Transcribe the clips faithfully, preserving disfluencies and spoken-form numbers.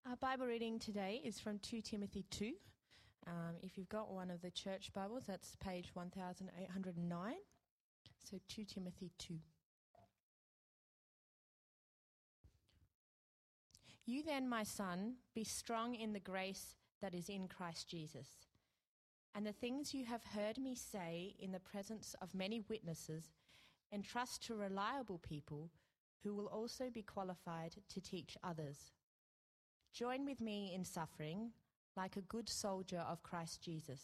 Our Bible reading today is from Second Timothy two. Um, if you've got one of the church Bibles, that's page one thousand eight hundred nine. So Second Timothy two. You then, my son, be strong in the grace that is in Christ Jesus. And the things you have heard me say in the presence of many witnesses, entrust to reliable people who will also be qualified to teach others. Join with me in suffering, like a good soldier of Christ Jesus.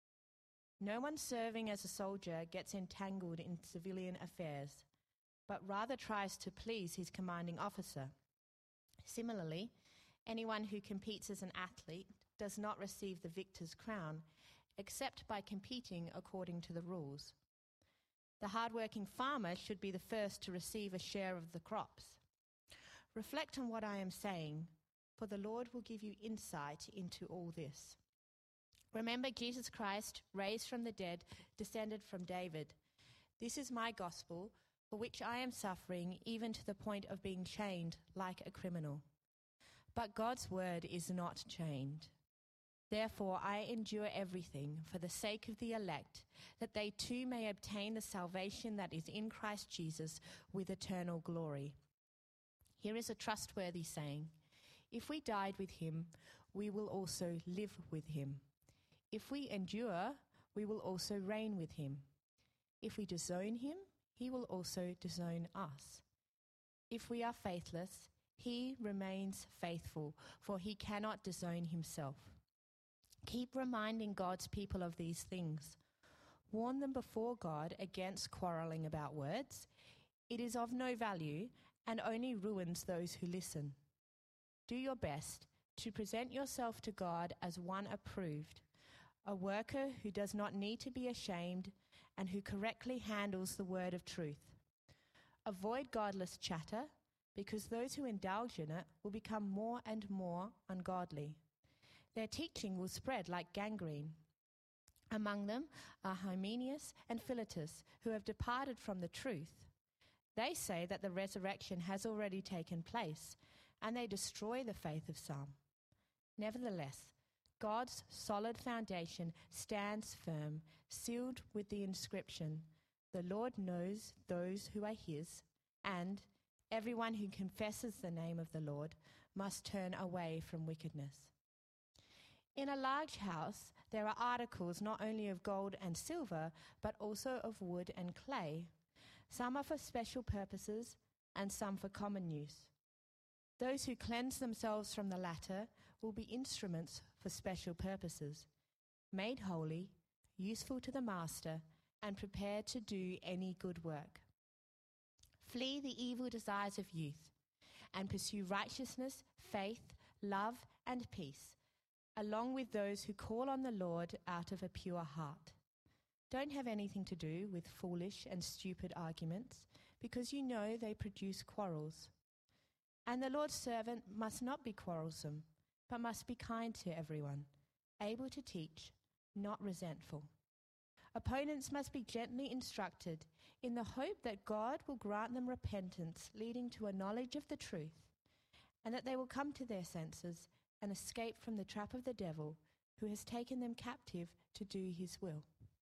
No one serving as a soldier gets entangled in civilian affairs, but rather tries to please his commanding officer. Similarly, anyone who competes as an athlete does not receive the victor's crown, except by competing according to the rules. The hard-working farmer should be the first to receive a share of the crops. Reflect on what I am saying, for the Lord will give you insight into all this. Remember Jesus Christ, raised from the dead, descended from David. This is my gospel, for which I am suffering, even to the point of being chained like a criminal. But God's word is not chained. Therefore I endure everything for the sake of the elect, that they too may obtain the salvation that is in Christ Jesus with eternal glory. Here is a trustworthy saying: if we died with him, we will also live with him. If we endure, we will also reign with him. If we disown him, he will also disown us. If we are faithless, he remains faithful, for he cannot disown himself. Keep reminding God's people of these things. Warn them before God against quarrelling about words. It is of no value and only ruins those who listen. Do your best to present yourself to God as one approved, a worker who does not need to be ashamed and who correctly handles the word of truth. Avoid godless chatter, because those who indulge in it will become more and more ungodly. Their teaching will spread like gangrene. Among them are Hymenaeus and Philetus, who have departed from the truth. They say that the resurrection has already taken place, and they destroy the faith of some. Nevertheless, God's solid foundation stands firm, sealed with the inscription, "The Lord knows those who are his," and everyone who confesses the name of the Lord must turn away from wickedness. In a large house, there are articles not only of gold and silver, but also of wood and clay. Some are for special purposes, and some for common use. Those who cleanse themselves from the latter will be instruments for special purposes, made holy, useful to the master, and prepared to do any good work. Flee the evil desires of youth, and pursue righteousness, faith, love, and peace, along with those who call on the Lord out of a pure heart. Don't have anything to do with foolish and stupid arguments, because you know they produce quarrels. And the Lord's servant must not be quarrelsome, but must be kind to everyone, able to teach, not resentful. Opponents must be gently instructed, in the hope that God will grant them repentance leading to a knowledge of the truth, and that they will come to their senses and escape from the trap of the devil, who has taken them captive to do his will.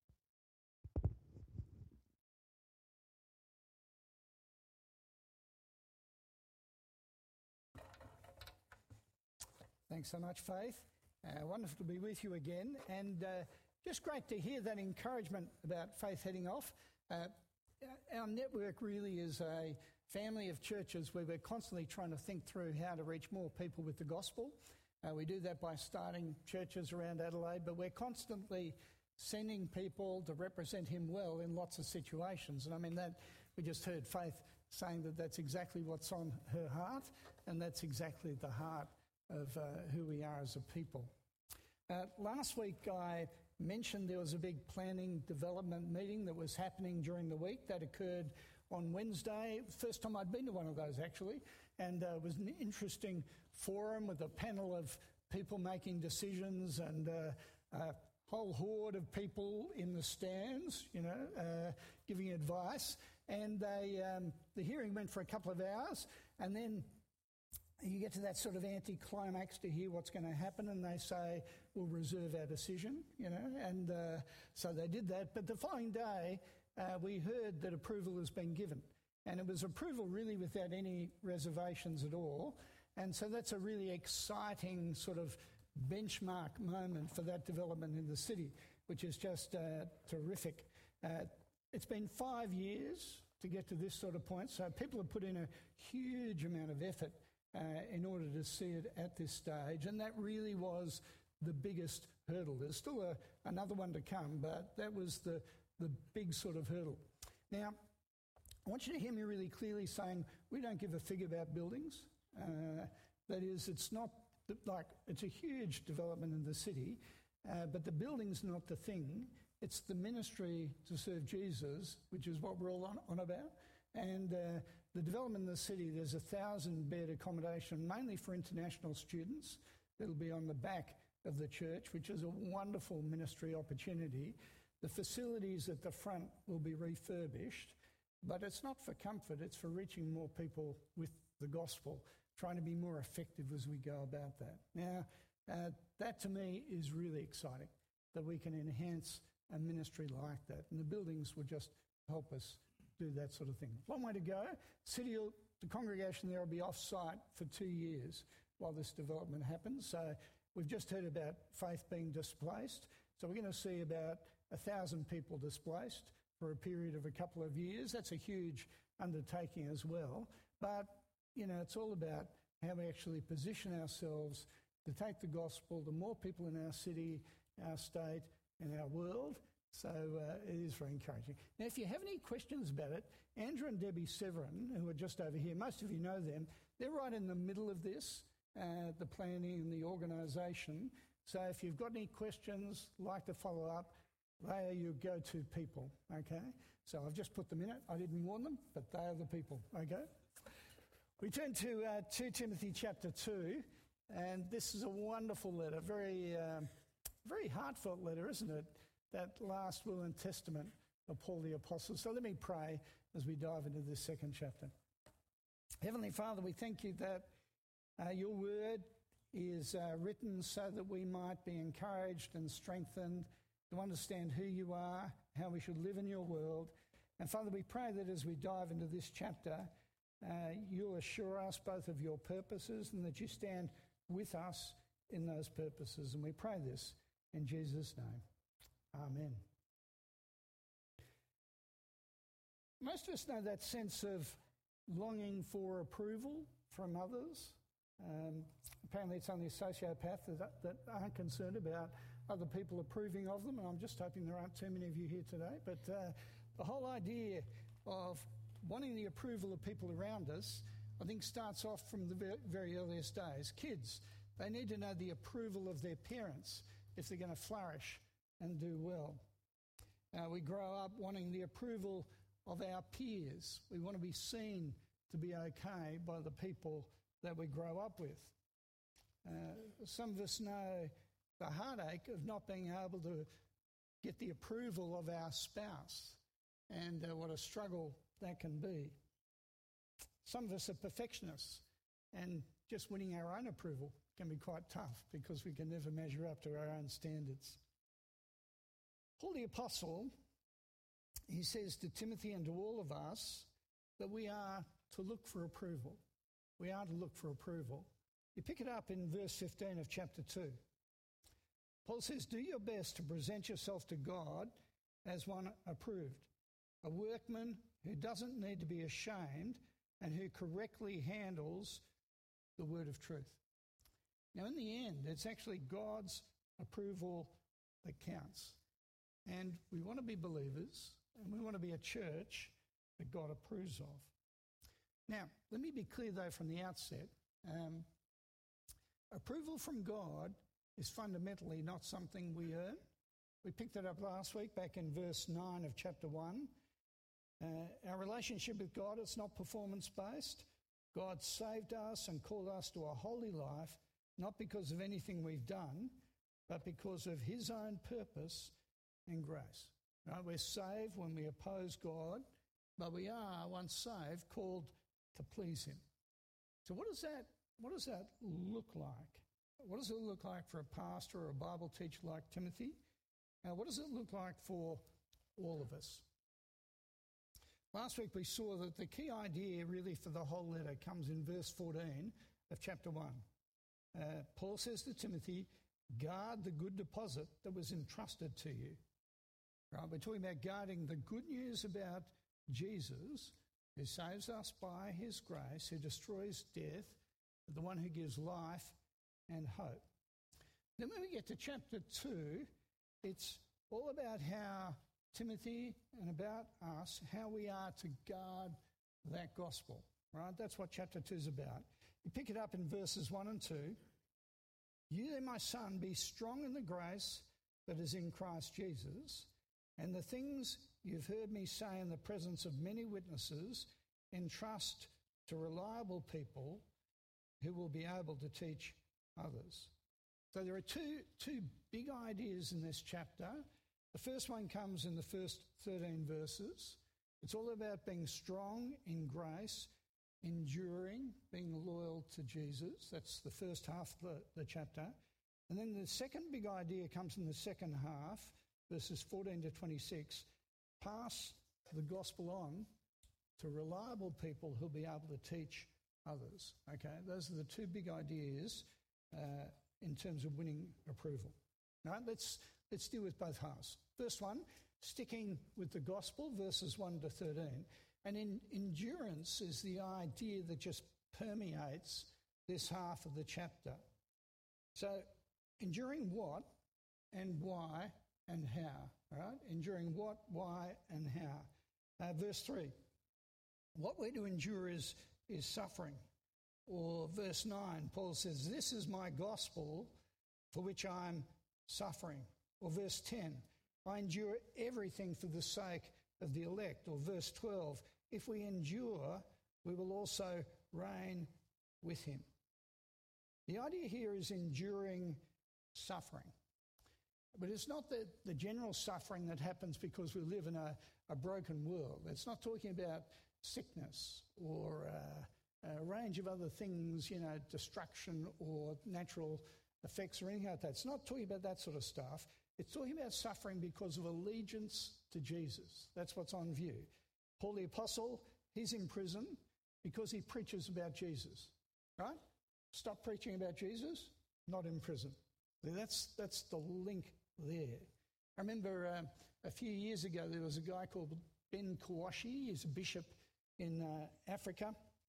Thanks so much, Faith. Uh, wonderful to be with you again, and uh, just great to hear that encouragement about Faith heading off. Uh, our network really is a family of churches where we're constantly trying to think through how to reach more people with the gospel. Uh, we do that by starting churches around Adelaide, but we're constantly sending people to represent him well in lots of situations. And I mean, that we just heard Faith saying that that's exactly what's on her heart, and that's exactly the heart of uh, who we are as a people. Uh, last week I mentioned there was a big planning development meeting that was happening during the week that occurred on Wednesday. First time I'd been to one of those actually, and uh, it was an interesting forum with a panel of people making decisions and uh, a whole horde of people in the stands, you know, uh, giving advice. And they, um, the hearing went for a couple of hours, and then you get to that sort of anticlimax to hear what's going to happen, and they say, we'll reserve our decision, you know, and uh, so they did that. But the following day, uh, we heard that approval has been given, and it was approval really without any reservations at all, and so that's a really exciting sort of benchmark moment for that development in the city, which is just uh, terrific. Uh, it's been five years to get to this sort of point, so people have put in a huge amount of effort Uh, in order to see it at this stage, and that really was the biggest hurdle. There's still a, another one to come, but that was the, the big sort of hurdle. Now, I want you to hear me really clearly saying we don't give a fig about buildings. Uh, that is, it's not the, like, it's a huge development in the city, uh, but the building's not the thing. It's the ministry to serve Jesus, which is what we're all on, on about. And uh, the development in the city, there's a thousand bed accommodation, mainly for international students. It'll be on the back of the church, which is a wonderful ministry opportunity. The facilities at the front will be refurbished, but it's not for comfort, it's for reaching more people with the gospel, trying to be more effective as we go about that. Now, uh, that to me is really exciting, that we can enhance a ministry like that, and the buildings will just help us do that sort of thing. Long way to go. City, the congregation there will be off-site for two years while this development happens. So we've just heard about Faith being displaced. So we're going to see about a thousand people displaced for a period of a couple of years. That's a huge undertaking as well. But, you know, it's all about how we actually position ourselves to take the gospel to more people in our city, our state, and our world. So uh, it is very encouraging. Now, if you have any questions about it, Andrew and Debbie Severin, who are just over here, most of you know them, they're right in the middle of this, uh, the planning and the organisation. So if you've got any questions, like to follow up, they are your go-to people, okay? So I've just put them in it. I didn't warn them, but they are the people, okay? We turn to uh, Second Timothy chapter two, and this is a wonderful letter, very, um, very heartfelt letter, isn't it? That last will and testament of Paul the Apostle. So let me pray as we dive into this second chapter. Heavenly Father, we thank you that uh, your word is uh, written so that we might be encouraged and strengthened to understand who you are, how we should live in your world. And Father, we pray that as we dive into this chapter, uh, you'll assure us both of your purposes and that you stand with us in those purposes. And we pray this in Jesus' name. Amen. Most of us know that sense of longing for approval from others. Um, apparently it's only sociopaths that, that aren't concerned about other people approving of them, and I'm just hoping there aren't too many of you here today. But uh, the whole idea of wanting the approval of people around us, I think, starts off from the very, very earliest days. Kids, they need to know the approval of their parents if they're going to flourish and do well. Uh, we grow up wanting the approval of our peers. We want to be seen to be okay by the people that we grow up with. Uh, some of us know the heartache of not being able to get the approval of our spouse and uh, what a struggle that can be. Some of us are perfectionists, and just winning our own approval can be quite tough because we can never measure up to our own standards. Paul the Apostle, he says to Timothy and to all of us that we are to look for approval. We are to look for approval. You pick it up in verse fifteen of chapter two. Paul says, do your best to present yourself to God as one approved, a workman who doesn't need to be ashamed and who correctly handles the word of truth. Now, in the end, it's actually God's approval that counts. And we want to be believers, and we want to be a church that God approves of. Now, let me be clear, though, from the outset. Um, approval from God is fundamentally not something we earn. We picked that up last week, back in verse nine of chapter one. Uh, our relationship with God is not performance-based. God saved us and called us to a holy life, not because of anything we've done, but because of his own purpose and grace. Right? We're saved when we oppose God, but we are, once saved, called to please him. So what does that what does that look like? What does it look like for a pastor or a Bible teacher like Timothy? Uh, what does it look like for all of us? Last week we saw that the key idea really for the whole letter comes in verse fourteen of chapter one. Uh, Paul says to Timothy, guard the good deposit that was entrusted to you. Right? We're talking about guarding the good news about Jesus, who saves us by his grace, who destroys death, the one who gives life and hope. Then when we get to chapter two, it's all about how Timothy and about us, how we are to guard that gospel, right? That's what chapter two is about. You pick it up in verses one and two. You then, my son, be strong in the grace that is in Christ Jesus, and the things you've heard me say in the presence of many witnesses, entrust to reliable people who will be able to teach others. So there are two, two big ideas in this chapter. The first one comes in the first thirteen verses. It's all about being strong in grace, enduring, being loyal to Jesus. That's the first half of the, the chapter. And then the second big idea comes in the second half, verses fourteen to twenty-six. Pass the gospel on to reliable people who'll be able to teach others. Okay, those are the two big ideas uh, in terms of winning approval. All right, let's, let's deal with both halves. First one, sticking with the gospel, verses one to thirteen. And in, endurance is the idea that just permeates this half of the chapter. So, enduring what and why and how, right? Enduring what, why, and how. Uh, verse three, what we're to endure is, is suffering. Or verse nine, Paul says, this is my gospel for which I'm suffering. Or verse ten, I endure everything for the sake of the elect. Or verse twelve, if we endure, we will also reign with him. The idea here is enduring suffering. But it's not the, the general suffering that happens because we live in a, a broken world. It's not talking about sickness or uh, a range of other things, you know, destruction or natural effects or anything like that. It's not talking about that sort of stuff. It's talking about suffering because of allegiance to Jesus. That's what's on view. Paul the Apostle, he's in prison because he preaches about Jesus, right? Stop preaching about Jesus, not in prison. That's, that's the link there. I remember um, a few years ago there was a guy called Ben Kawashi. He's a bishop in uh, Africa,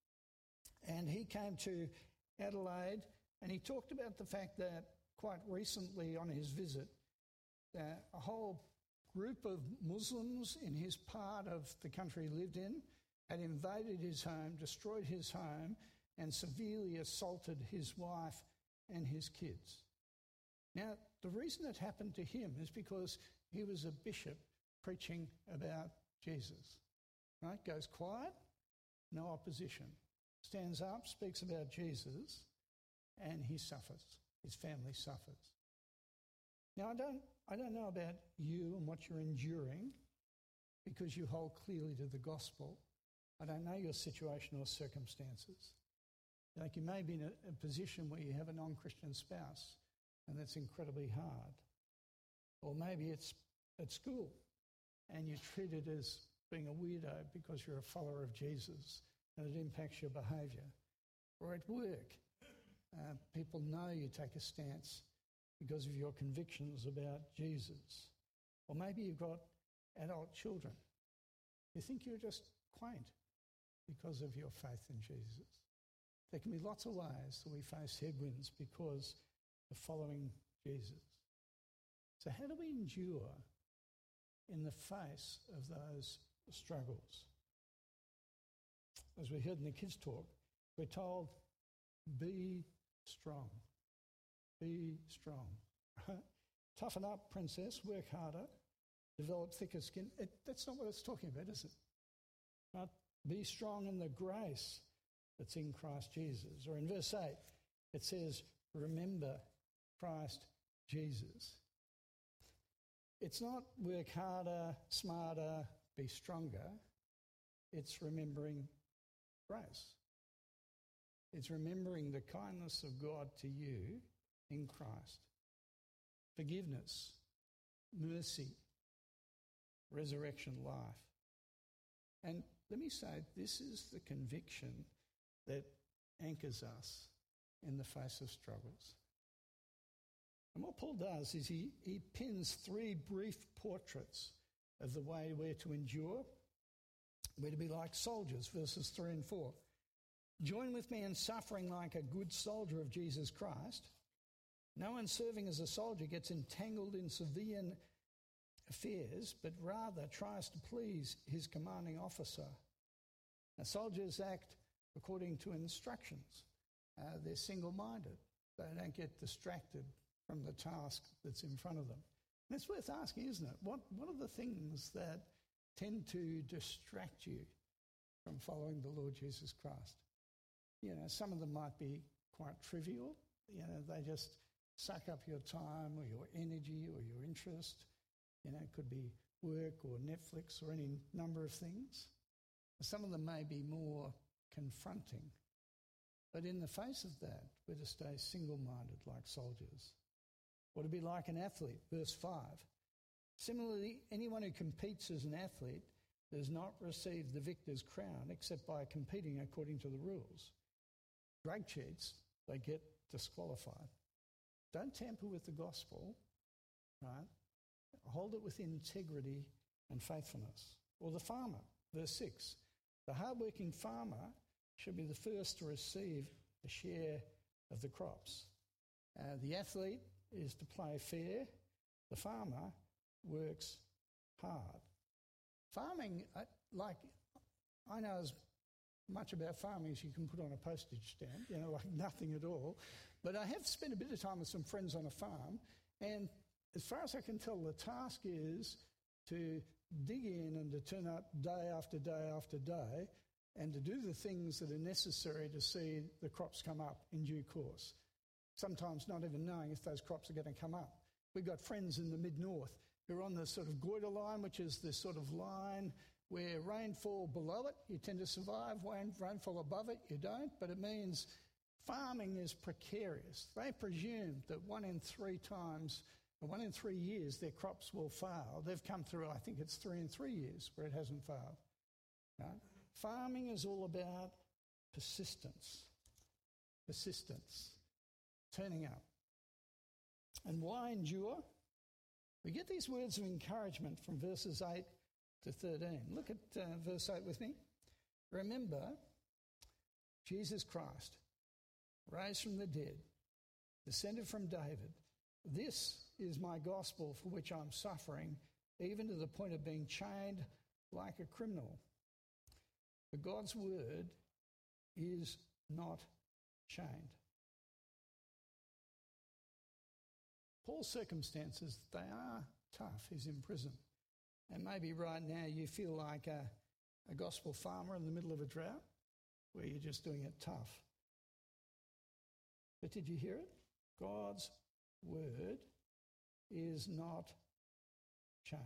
and he came to Adelaide and he talked about the fact that quite recently on his visit, uh, a whole group of Muslims in his part of the country he lived in had invaded his home, destroyed his home, and severely assaulted his wife and his kids. Now, the reason it happened to him is because he was a bishop preaching about Jesus. Right? Goes quiet, no opposition. Stands up, speaks about Jesus, and he suffers. His family suffers. Now, I don't, I don't know about you and what you're enduring because you hold clearly to the gospel. I don't know your situation or circumstances. Like you may be in a, a position where you have a non-Christian spouse and that's incredibly hard. Or maybe it's at school and you're treated as being a weirdo because you're a follower of Jesus and it impacts your behaviour. Or at work, uh, people know you take a stance because of your convictions about Jesus. Or maybe you've got adult children. You think you're just quaint because of your faith in Jesus. There can be lots of ways that we face headwinds because of following Jesus. So how do we endure in the face of those struggles? As we heard in the kids' talk, we're told, be strong. Be strong. Right? Toughen up, princess, work harder, develop thicker skin. It, that's not what it's talking about, is it? Right? Be strong in the grace that's in Christ Jesus. Or in verse eight, it says, remember Christ Jesus. It's not work harder, smarter, be stronger. It's remembering grace. It's remembering the kindness of God to you in Christ. Forgiveness, mercy, resurrection life. And let me say, this is the conviction that anchors us in the face of struggles. And what Paul does is he, he pins three brief portraits of the way we're to endure. We're to be like soldiers, verses three and four. Join with me in suffering like a good soldier of Jesus Christ. No one serving as a soldier gets entangled in civilian affairs, but rather tries to please his commanding officer. Now, soldiers act according to instructions. Uh, they're single-minded. They don't get distracted from the task that's in front of them. And it's worth asking, isn't it? What, what are the things that tend to distract you from following the Lord Jesus Christ? You know, some of them might be quite trivial. You know, they just suck up your time or your energy or your interest. You know, it could be work or Netflix or any number of things. Some of them may be more confronting. But in the face of that, we're to stay single-minded like soldiers. Or to be like an athlete, verse five. Similarly, anyone who competes as an athlete does not receive the victor's crown except by competing according to the rules. Drug cheats, they get disqualified. Don't tamper with the gospel, right? Hold it with integrity and faithfulness. Or the farmer, verse six. The hard-working farmer should be the first to receive a share of the crops. Uh, the athlete is to play fair. The farmer works hard. Farming, uh, like, I know as much about farming as you can put on a postage stamp, you know, like nothing at all. But I have spent a bit of time with some friends on a farm, and as far as I can tell, the task is to dig in and to turn up day after day after day and to do the things that are necessary to see the crops come up in due course. Sometimes not even knowing if those crops are going to come up. We've got friends in the mid-north who are on the sort of goiter line, which is this sort of line where rainfall below it, you tend to survive, rainfall above it, you don't, but it means farming is precarious. They presume that one in three times, or one in three years, their crops will fail. They've come through, I think it's three in three years where it hasn't failed. Right? Farming is all about persistence, persistence, turning up. And why endure? We get these words of encouragement from verses eight to thirteen. Look at uh, verse eight with me. Remember, Jesus Christ, raised from the dead, descended from David. This is my gospel for which I'm suffering, even to the point of being chained like a criminal. But God's word is not chained. Paul's circumstances, they are tough. He's in prison. And maybe right now you feel like a, a gospel farmer in the middle of a drought where you're just doing it tough. But did you hear it? God's word is not chained.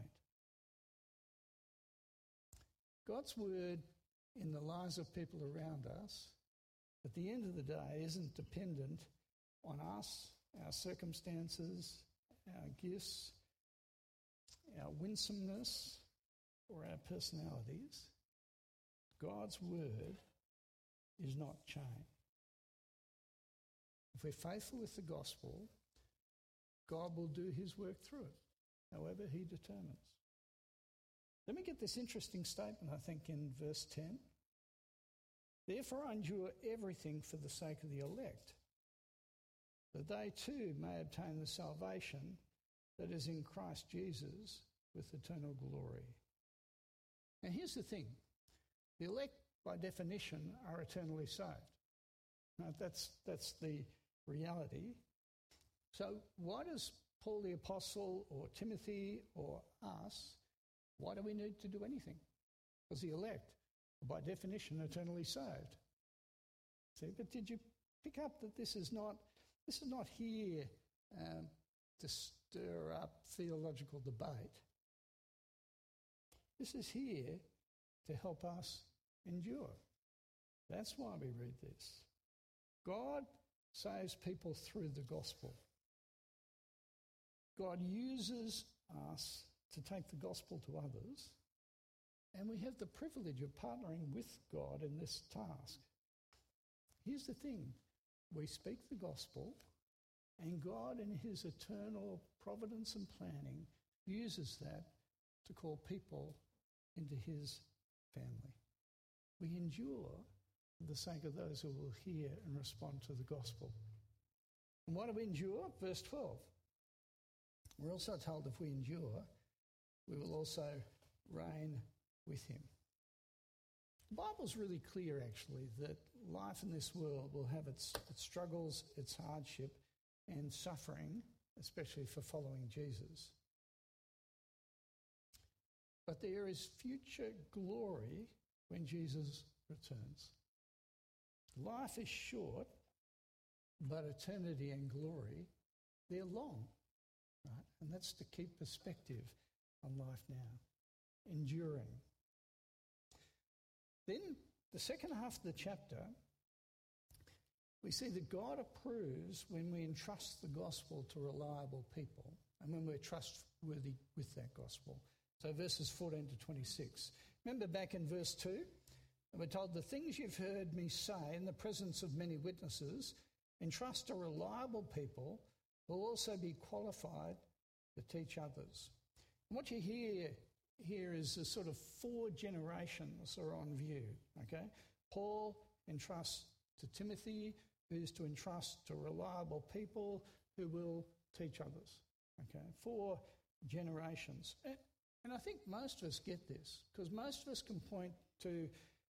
God's word in the lives of people around us, at the end of the day, isn't dependent on us, our circumstances, our gifts, our winsomeness, or our personalities. God's word is not chained. If we're faithful with the gospel, God will do his work through it, however he determines. Let me get this interesting statement, I think, in verse ten. Therefore I endure everything for the sake of the elect, that they too may obtain the salvation that is in Christ Jesus with eternal glory. Now here's the thing. The elect, by definition, are eternally saved. Now, that's, that's the reality. So why does Paul the Apostle or Timothy or us, why do we need to do anything? Because the elect are, by definition, eternally saved. See, but did you pick up that this is not, this is not here um, to stir up theological debate. This is here to help us endure. That's why we read this. God saves people through the gospel. God uses us to take the gospel to others, and we have the privilege of partnering with God in this task. Here's the thing. We speak the gospel, and God in his eternal providence and planning uses that to call people into his family. We endure for the sake of those who will hear and respond to the gospel. And why do we endure? Verse twelve. We're also told if we endure, we will also reign with him. The Bible's really clear, actually, that life in this world will have its, its struggles, its hardship, and suffering, especially for following Jesus. But there is future glory when Jesus returns. Life is short, but eternity and glory, they're long, right? And that's to keep perspective on life now, enduring. Then the second half of the chapter, we see that God approves when we entrust the gospel to reliable people and when we're trustworthy with that gospel. So verses fourteen to twenty-six. Remember back in verse two, we're told, the things you've heard me say in the presence of many witnesses, entrust to reliable people who will also be qualified to teach others. And what you hear here is the sort of four generations are on view, okay? Paul entrusts to Timothy, who's to entrust to reliable people who will teach others, okay? Four generations. And I think most of us get this, because most of us can point to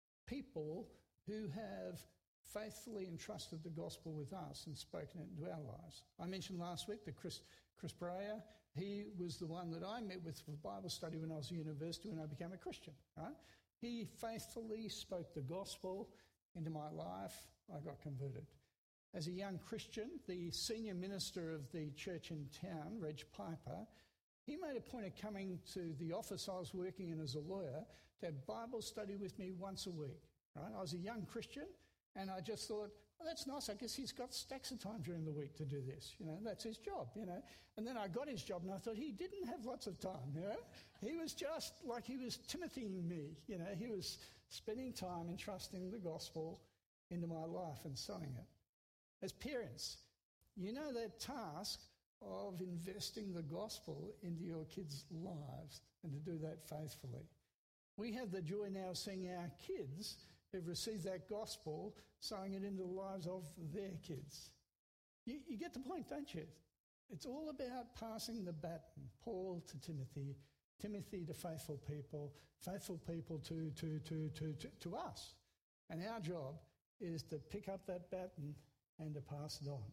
people who have faithfully entrusted the gospel with us and spoken it into our lives. I mentioned last week that Chris, Chris Breyer, he was the one that I met with for Bible study when I was at university when I became a Christian, right? He faithfully spoke the gospel into my life. I got converted. As a young Christian, the senior minister of the church in town, Reg Piper, he made a point of coming to the office I was working in as a lawyer to have Bible study with me once a week, right? I was a young Christian, and I just thought, well, that's nice. I guess he's got stacks of time during the week to do this. You know, that's his job, you know. And then I got his job, and I thought he didn't have lots of time, you know. He was just like he was Timothying me, you know. He was spending time entrusting the gospel into my life and sowing it. As parents, you know that task of investing the gospel into your kids' lives and to do that faithfully. We have the joy now of seeing our kids who've received that gospel, sowing it into the lives of their kids. You, you get the point, don't you? It's all about passing the baton. Paul to Timothy, Timothy to faithful people, faithful people to, to, to, to, to, to us. And our job is to pick up that baton and to pass it on.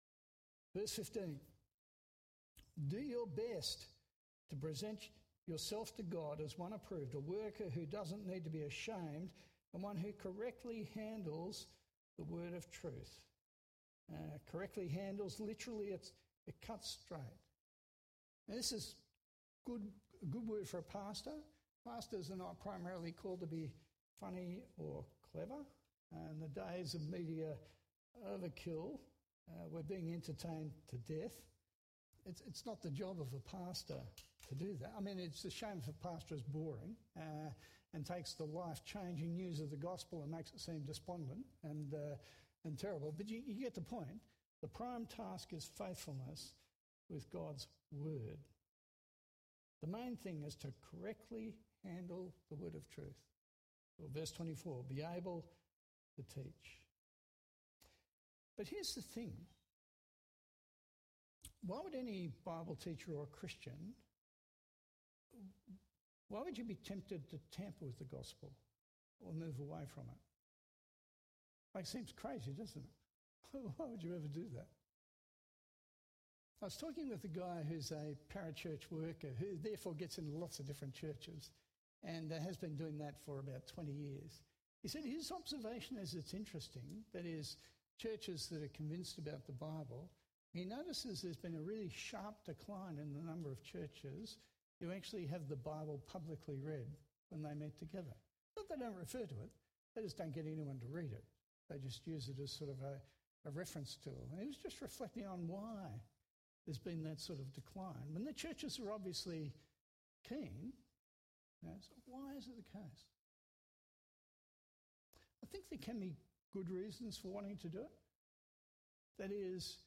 Verse fifteen. Do your best to present yourself to God as one approved, a worker who doesn't need to be ashamed, and one who correctly handles the word of truth. Uh, correctly handles, literally, it's, it cuts straight. Now, this is good, a good word for a pastor. Pastors are not primarily called to be funny or clever. And the days of media overkill, uh, we're being entertained to death. It's, it's not the job of a pastor to do that. I mean, it's a shame if a pastor is boring uh, and takes the life-changing news of the gospel and makes it seem despondent and, uh, and terrible. But you, you get the point. The prime task is faithfulness with God's word. The main thing is to correctly handle the word of truth. Well, verse twenty-four, be able to teach. But here's the thing. Why would any Bible teacher or Christian, why would you be tempted to tamper with the gospel or move away from it? Like, it seems crazy, doesn't it? Why would you ever do that? I was talking with a guy who's a parachurch worker who therefore gets into lots of different churches and uh, has been doing that for about twenty years. He said his observation is it's interesting, that is, churches that are convinced about the Bible, he notices there's been a really sharp decline in the number of churches who actually have the Bible publicly read when they meet together. Not that they don't refer to it, they just don't get anyone to read it. They just use it as sort of a, a reference tool. And he was just reflecting on why there's been that sort of decline. When the churches are obviously keen, you know, so why is it the case? I think there can be good reasons for wanting to do it. That is,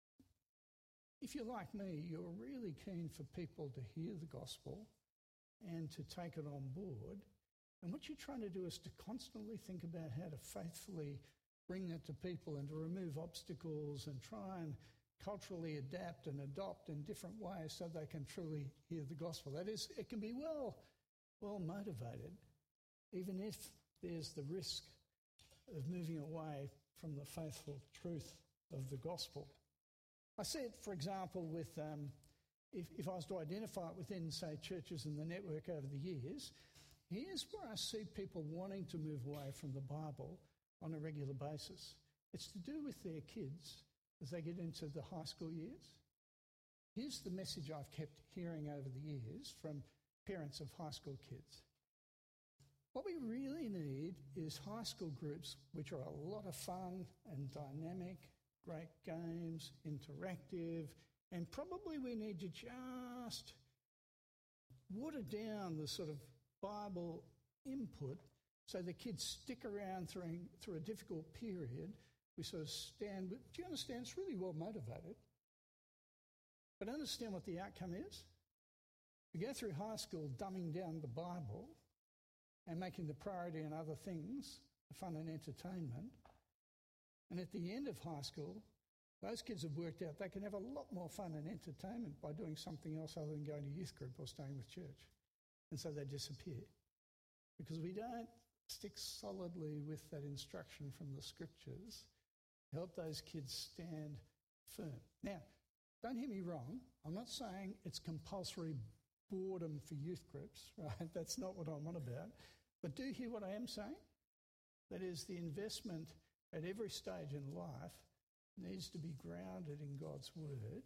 if you're like me, you're really keen for people to hear the gospel and to take it on board. And what you're trying to do is to constantly think about how to faithfully bring that to people and to remove obstacles and try and culturally adapt and adopt in different ways so they can truly hear the gospel. That is, it can be well, well motivated, even if there's the risk of moving away from the faithful truth of the gospel. I see it, for example, with um, if, if I was to identify it within, say, churches in the network over the years, here's where I see people wanting to move away from the Bible on a regular basis. It's to do with their kids as they get into the high school years. Here's the message I've kept hearing over the years from parents of high school kids. What we really need is high school groups which are a lot of fun and dynamic, great games, interactive, and probably we need to just water down the sort of Bible input so the kids stick around through, through a difficult period. We sort of stand, do you understand? It's really well motivated. But understand what the outcome is? We go through high school dumbing down the Bible and making the priority on other things, fun and entertainment. And at the end of high school, those kids have worked out they can have a lot more fun and entertainment by doing something else other than going to youth group or staying with church. And so they disappear. Because we don't stick solidly with that instruction from the scriptures to help those kids stand firm. Now, don't hear me wrong. I'm not saying it's compulsory boredom for youth groups, right? That's not what I'm on about. But do hear what I am saying? That is, the investment at every stage in life needs to be grounded in God's word.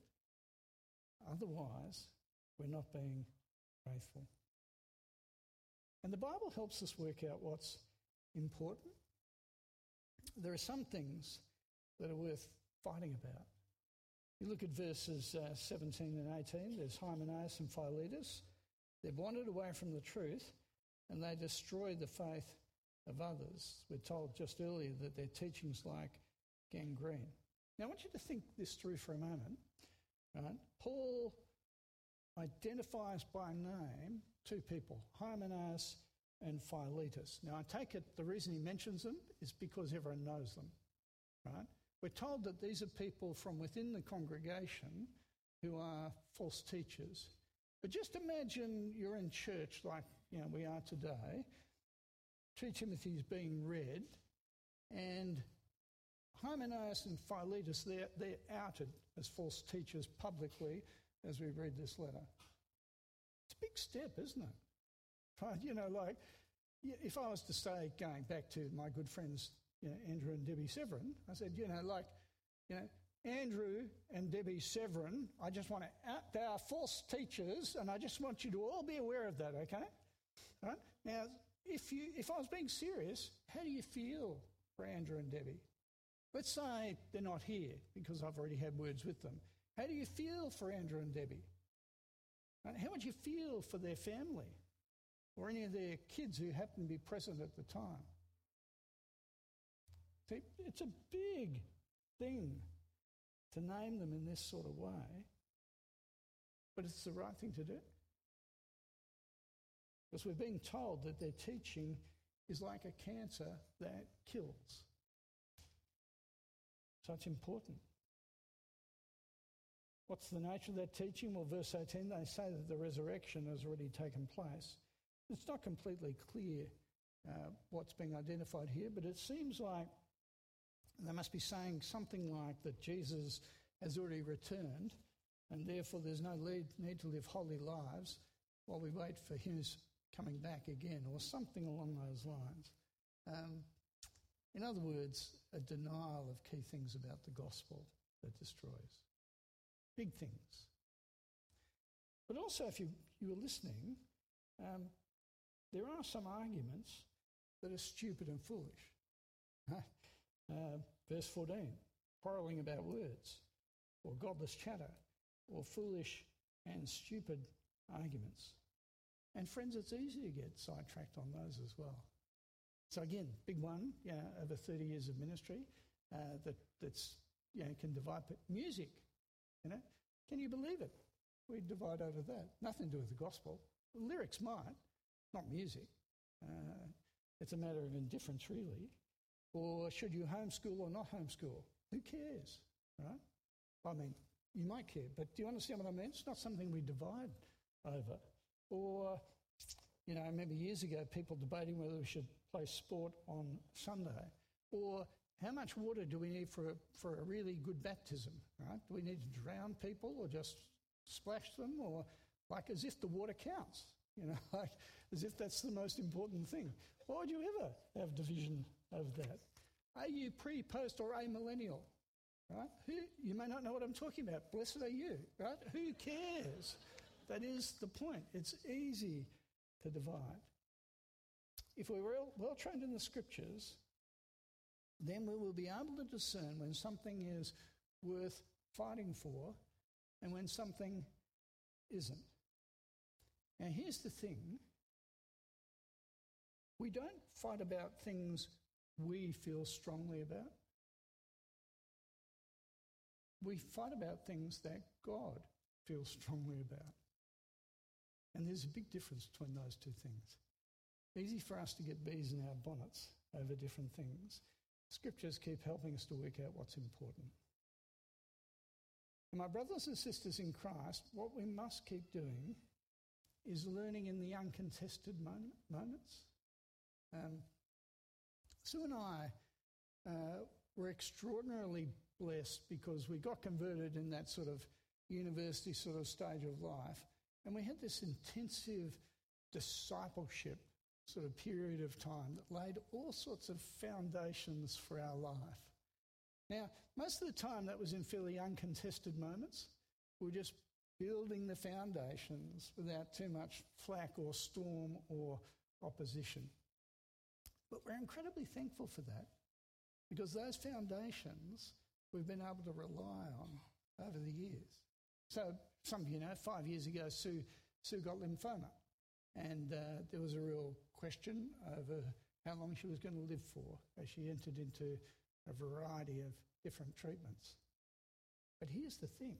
Otherwise, we're not being faithful. And the Bible helps us work out what's important. There are some things that are worth fighting about. You look at verses uh, seventeen and eighteen, there's Hymenaeus and Philetus. They've wandered away from the truth and they destroyed the faith of others. We're told just earlier that their teaching's like gangrene. Now I want you to think this through for a moment. Right? Paul identifies by name two people, Hymenaeus and Philetus. Now I take it the reason he mentions them is because everyone knows them. Right? We're told that these are people from within the congregation who are false teachers. But just imagine you're in church like you know we are today. Two Timothy's being read, and Hymenaeus and Philetus, they're, they're outed as false teachers publicly as we read this letter. It's a big step, isn't it? Right? You know, like, if I was to say, going back to my good friends, you know, Andrew and Debbie Severin, I said, you know, like, you know, Andrew and Debbie Severin, I just want to out, they are false teachers, and I just want you to all be aware of that, okay? Right? Now, if you, if I was being serious, how do you feel for Andrew and Debbie? Let's say they're not here because I've already had words with them. How do you feel for Andrew and Debbie? Right? How would you feel for their family or any of their kids who happen to be present at the time? See, it's a big thing to name them in this sort of way, but it's the right thing to do. Because we're being told that their teaching is like a cancer that kills. So it's important. What's the nature of that teaching? Well, verse eighteen, they say that the resurrection has already taken place. It's not completely clear uh, what's being identified here, but it seems like they must be saying something like that Jesus has already returned and therefore there's no need to live holy lives while we wait for his coming back again, or something along those lines. Um, in other words, a denial of key things about the gospel that destroys. Big things. But also, if you, you were listening, um, there are some arguments that are stupid and foolish. Uh, verse fourteen, quarrelling about words, or godless chatter, or foolish and stupid arguments. And friends, it's easy to get sidetracked on those as well. So again, big one, you know, over thirty years of ministry, uh, that that's you know can divide. But music, you know, can you believe it? We divide over that. Nothing to do with the gospel. The lyrics might, not music. Uh, it's a matter of indifference, really. Or should you homeschool or not homeschool? Who cares, right? I mean, you might care, but do you understand what I mean? It's not something we divide over. Or, you know, I remember years ago people debating whether we should play sport on Sunday. Or how much water do we need for a, for a really good baptism, right? Do we need to drown people or just splash them? Or like as if the water counts, you know, like as if that's the most important thing. Why would you ever have division over that? Are you pre, post or amillennial? Right? Who, you may not know what I'm talking about. Blessed are you, right? Who cares? That is the point. It's easy to divide. If we're well, well trained in the scriptures, then we will be able to discern when something is worth fighting for and when something isn't. Now, here's the thing. We don't fight about things we feel strongly about. We fight about things that God feels strongly about. And there's a big difference between those two things. Easy for us to get bees in our bonnets over different things. Scriptures keep helping us to work out what's important. And my brothers and sisters in Christ, what we must keep doing is learning in the uncontested moment, moments. Um, Sue and I uh, were extraordinarily blessed because we got converted in that sort of university sort of stage of life, and we had this intensive discipleship sort of period of time that laid all sorts of foundations for our life. Now, most of the time that was in fairly uncontested moments. We were just building the foundations without too much flack or storm or opposition. But we're incredibly thankful for that because those foundations we've been able to rely on over the years. So some of you know, five years ago, Sue, Sue got lymphoma. And uh, there was a real question over how long she was going to live for as she entered into a variety of different treatments. But here's the thing.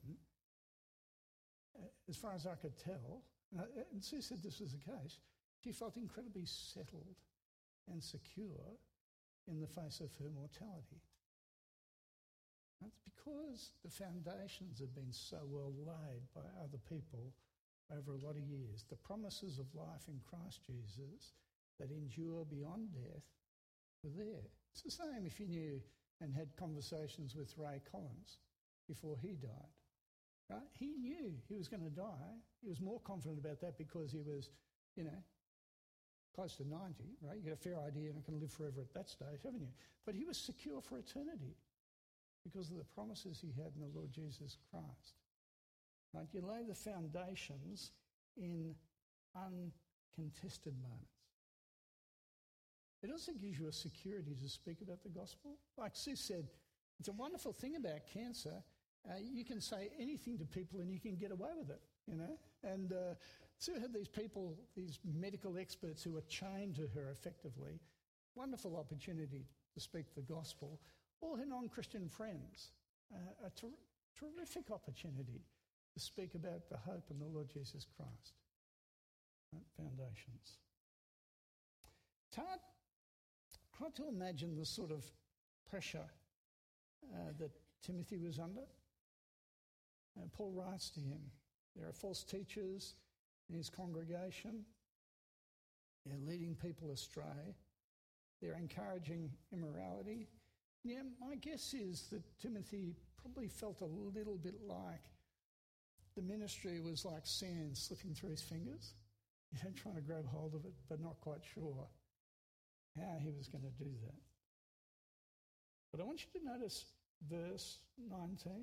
As far as I could tell, and Sue said this was the case, she felt incredibly settled and secure in the face of her mortality. That's because the foundations have been so well laid by other people over a lot of years. The promises of life in Christ Jesus that endure beyond death were there. It's the same if you knew and had conversations with Ray Collins before he died. Right? He knew he was going to die. He was more confident about that because he was, you know, close to ninety, right? You get a fair idea and can live forever at that stage, haven't you? But he was secure for eternity because of the promises he had in the Lord Jesus Christ. Right? You lay the foundations in uncontested moments. It also gives you a security to speak about the gospel. Like Sue said, it's a wonderful thing about cancer. Uh, you can say anything to people and you can get away with it, you know. And uh, Sue had these people, these medical experts who were chained to her effectively. Wonderful opportunity to speak the gospel. All her non-Christian friends, uh, a ter- terrific opportunity to speak about the hope in the Lord Jesus Christ. Right? Foundations. It's hard, hard to imagine the sort of pressure uh, that Timothy was under. Uh, Paul writes to him, there are false teachers in his congregation. They're leading people astray. They're encouraging immorality. Yeah, my guess is that Timothy probably felt a little bit like the ministry was like sand slipping through his fingers, you know, trying to grab hold of it, but not quite sure how he was going to do that. But I want you to notice verse nineteen.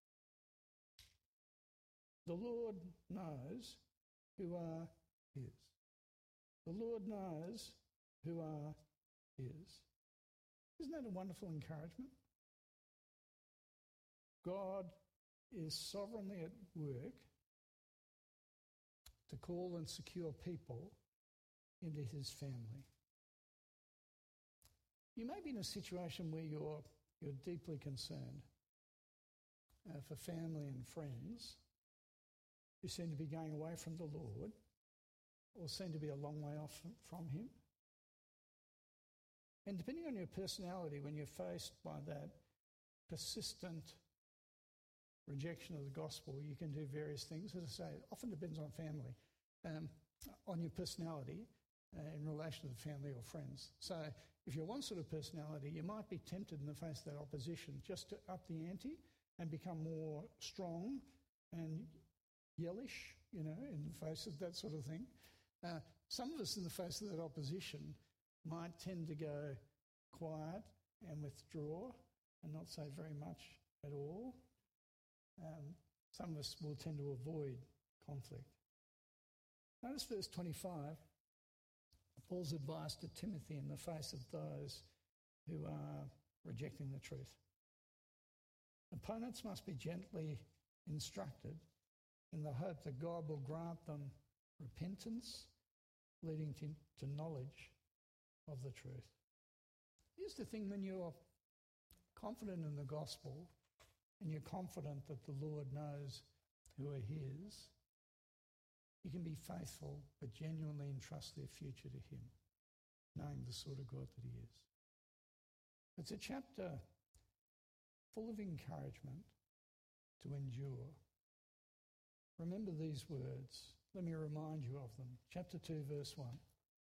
The Lord knows who are his. The Lord knows who are his. Isn't that a wonderful encouragement? God is sovereignly at work to call and secure people into his family. You may be in a situation where you're, you're deeply concerned uh, for family and friends who seem to be going away from the Lord or seem to be a long way off from him. And depending on your personality, when you're faced by that persistent rejection of the gospel, you can do various things. As I say, it often depends on family, um, on your personality uh, in relation to the family or friends. So if you're one sort of personality, you might be tempted in the face of that opposition just to up the ante and become more strong and yellish, you know, in the face of that sort of thing. Uh, some of us in the face of that opposition might tend to go quiet and withdraw and not say very much at all. Um, some of us will tend to avoid conflict. Notice verse twenty-five, Paul's advice to Timothy in the face of those who are rejecting the truth. Opponents must be gently instructed in the hope that God will grant them repentance, leading to, to knowledge of the truth. Here's the thing: when you're confident in the gospel and you're confident that the Lord knows who are his, you can be faithful but genuinely entrust their future to him, knowing the sort of God that he is. It's a chapter full of encouragement to endure. Remember these words. Let me remind you of them. Chapter two, verse one.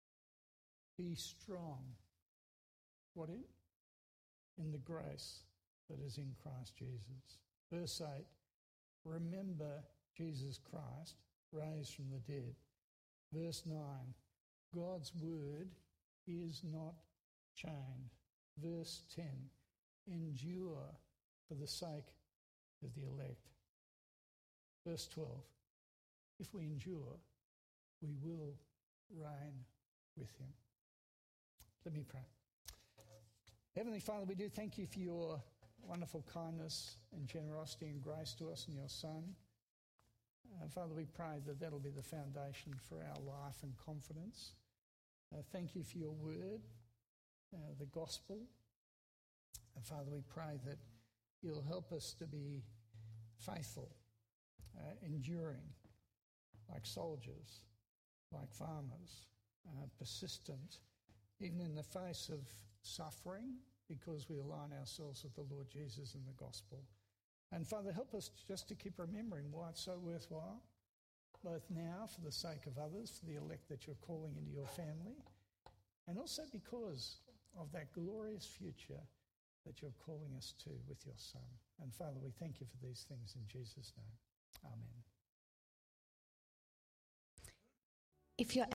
Be strong. What in? In the grace that is in Christ Jesus. Verse eight. Remember Jesus Christ, raised from the dead. Verse nine. God's word is not chained. Verse ten. Endure for the sake of the elect. Verse twelve. If we endure, we will reign with him. Let me pray. Heavenly Father, we do thank you for your wonderful kindness and generosity and grace to us and your Son. Uh, Father, we pray that that'll be the foundation for our life and confidence. Uh, thank you for your word, uh, the gospel. And Father, we pray that you'll help us to be faithful, uh, enduring, like soldiers, like farmers, uh, persistent, even in the face of suffering, because we align ourselves with the Lord Jesus and the gospel. And Father, help us just to keep remembering why it's so worthwhile, both now for the sake of others, for the elect that you're calling into your family, and also because of that glorious future that you're calling us to with your Son. And Father, we thank you for these things in Jesus' name. Amen. If you're